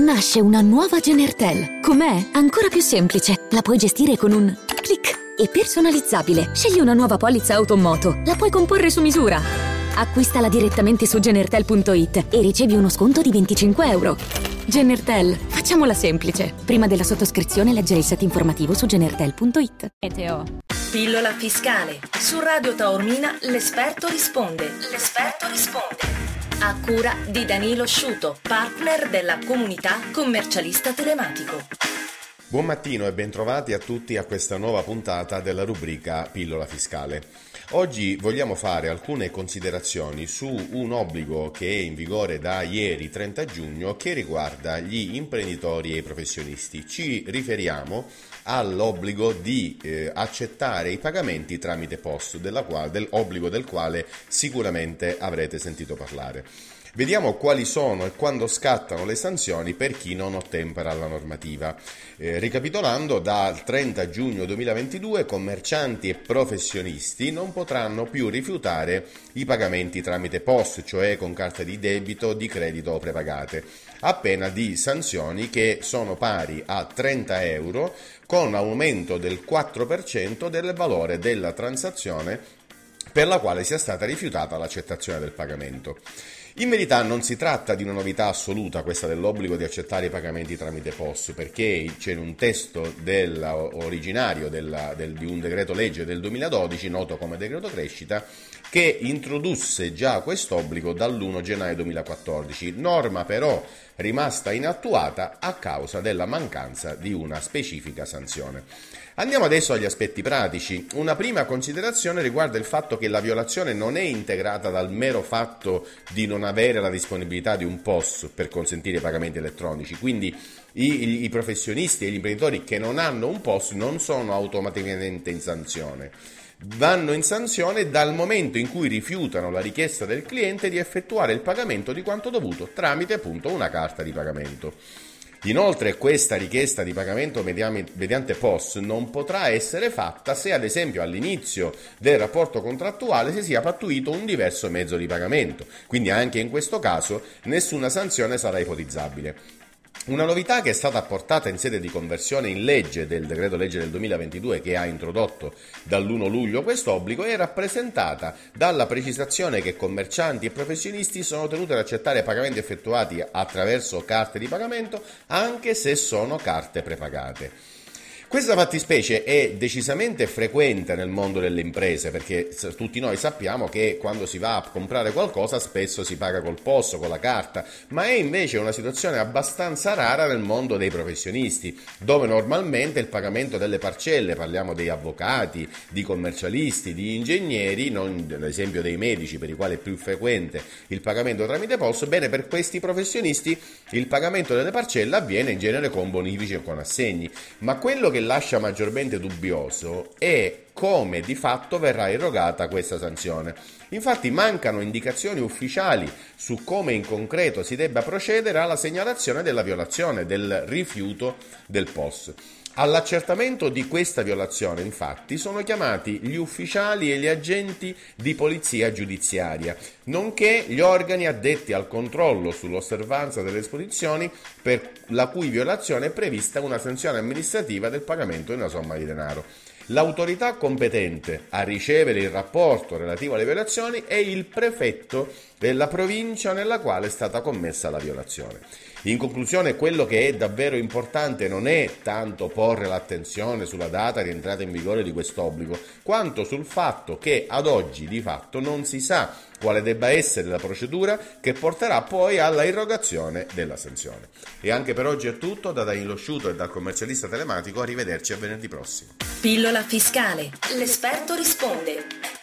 nasce una nuova Genertel. Com'è? Ancora più semplice. La puoi gestire con un click e personalizzabile. Scegli una nuova polizza auto o moto. La puoi comporre su misura. Acquistala direttamente su Genertel.it e ricevi uno sconto di 25 euro. Genertel, facciamola semplice. Prima della sottoscrizione leggere il set informativo su Genertel.it. Meteo. Pillola fiscale. Su Radio Taormina l'esperto risponde. L'esperto risponde. A cura di Danilo Sciuto, partner della comunità commercialista telematico. Buon mattino e bentrovati a tutti a questa nuova puntata della rubrica Pillola fiscale. Oggi vogliamo fare alcune considerazioni su un obbligo che è in vigore da ieri 30 giugno che riguarda gli imprenditori e i professionisti. Ci riferiamo all'obbligo di accettare i pagamenti tramite POS, dell'obbligo del quale sicuramente avrete sentito parlare. Vediamo quali sono e quando scattano le sanzioni per chi non ottempera alla normativa. Ricapitolando, dal 30 giugno 2022 commercianti e professionisti non potranno più rifiutare i pagamenti tramite POS, cioè con carte di debito, di credito o prepagate, a pena di sanzioni che sono pari a 30 euro con aumento del 4% del valore della transazione per la quale sia stata rifiutata l'accettazione del pagamento. In verità non si tratta di una novità assoluta questa dell'obbligo di accettare i pagamenti tramite POS, perché c'è un testo originario di un decreto legge del 2012, noto come decreto crescita, che introdusse già quest'obbligo dall'1 gennaio 2014, norma però rimasta inattuata a causa della mancanza di una specifica sanzione. Andiamo adesso agli aspetti pratici. Una prima considerazione riguarda il fatto che la violazione non è integrata dal mero fatto di non avere la disponibilità di un POS per consentire i pagamenti elettronici, quindi i professionisti e gli imprenditori che non hanno un POS non sono automaticamente in sanzione. Vanno in sanzione dal momento in cui rifiutano la richiesta del cliente di effettuare il pagamento di quanto dovuto tramite appunto una carta di pagamento. Inoltre questa richiesta di pagamento mediante POS non potrà essere fatta se ad esempio all'inizio del rapporto contrattuale si sia pattuito un diverso mezzo di pagamento, quindi anche in questo caso nessuna sanzione sarà ipotizzabile. Una novità che è stata apportata in sede di conversione in legge del decreto legge del 2022 che ha introdotto dall'1 luglio questo obbligo è rappresentata dalla precisazione che commercianti e professionisti sono tenuti ad accettare pagamenti effettuati attraverso carte di pagamento anche se sono carte prepagate. Questa fattispecie è decisamente frequente nel mondo delle imprese perché tutti noi sappiamo che quando si va a comprare qualcosa spesso si paga col POS, con la carta, ma è invece una situazione abbastanza rara nel mondo dei professionisti, dove normalmente il pagamento delle parcelle, parliamo dei avvocati, di commercialisti, di ingegneri, non ad esempio dei medici per i quali è più frequente il pagamento tramite POS, bene per questi professionisti il pagamento delle parcelle avviene in genere con bonifici o con assegni, ma quello che lascia maggiormente dubbioso è come di fatto verrà erogata questa sanzione. Infatti mancano indicazioni ufficiali su come in concreto si debba procedere alla segnalazione della violazione, del rifiuto del POS. All'accertamento di questa violazione, infatti, sono chiamati gli ufficiali e gli agenti di polizia giudiziaria, nonché gli organi addetti al controllo sull'osservanza delle disposizioni per la cui violazione è prevista una sanzione amministrativa del pagamento di una somma di denaro. L'autorità competente a ricevere il rapporto relativo alle violazioni è il prefetto della provincia nella quale è stata commessa la violazione. In conclusione, quello che è davvero importante non è tanto porre l'attenzione sulla data di entrata in vigore di quest'obbligo, quanto sul fatto che ad oggi di fatto non si sa quale debba essere la procedura che porterà poi alla irrogazione della sanzione. E anche per oggi è tutto, da Danilo Sciuto e dal commercialista telematico, arrivederci a venerdì prossimo. Pillola fiscale, l'esperto risponde.